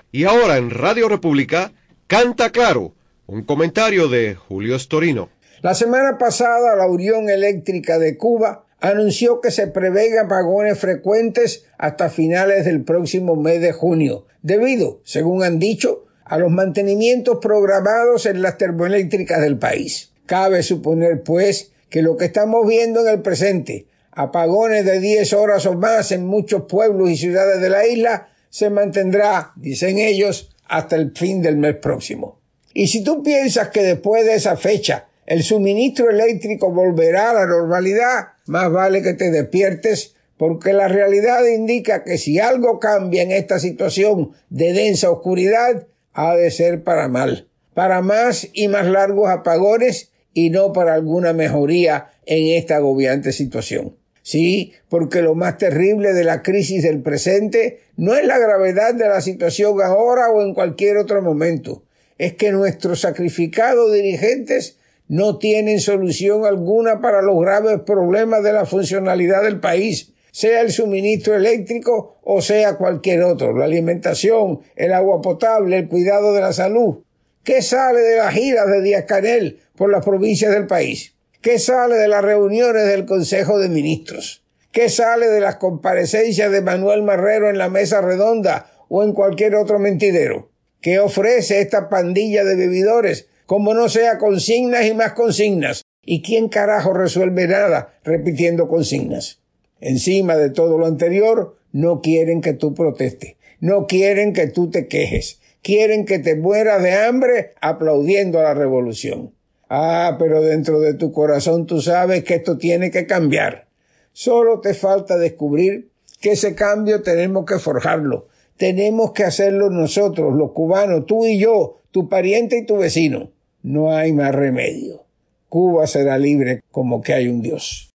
Y ahora en Radio República, Canta Claro, un comentario de Julio Storino. La semana pasada, la Unión Eléctrica de Cuba anunció que se prevén apagones frecuentes hasta finales del próximo mes de junio, debido, según han dicho, a los mantenimientos programados en las termoeléctricas del país. Cabe suponer, pues, que lo que estamos viendo en el presente, apagones de 10 horas o más en muchos pueblos y ciudades de la isla, se mantendrá, dicen ellos, hasta el fin del mes próximo. Y si tú piensas que después de esa fecha el suministro eléctrico volverá a la normalidad, más vale que te despiertes, porque la realidad indica que si algo cambia en esta situación de densa oscuridad, ha de ser para mal, para más y más largos apagones y no para alguna mejoría en esta agobiante situación. Sí, porque lo más terrible de la crisis del presente no es la gravedad de la situación ahora o en cualquier otro momento, es que nuestros sacrificados dirigentes no tienen solución alguna para los graves problemas de la funcionalidad del país, sea el suministro eléctrico o sea cualquier otro, la alimentación, el agua potable, el cuidado de la salud. ¿Qué sale de las giras de Díaz-Canel por las provincias del país? ¿Qué sale de las reuniones del Consejo de Ministros? ¿Qué sale de las comparecencias de Manuel Marrero en la mesa redonda o en cualquier otro mentidero? ¿Qué ofrece esta pandilla de bebidores? Como no sea consignas y más consignas. ¿Y quién carajo resuelve nada repitiendo consignas? Encima de todo lo anterior, no quieren que tú protestes. No quieren que tú te quejes. Quieren que te mueras de hambre aplaudiendo a la revolución. Pero dentro de tu corazón tú sabes que esto tiene que cambiar. Solo te falta descubrir que ese cambio tenemos que forjarlo. Tenemos que hacerlo nosotros, los cubanos, tú y yo, tu pariente y tu vecino. No hay más remedio. Cuba será libre como que hay un Dios.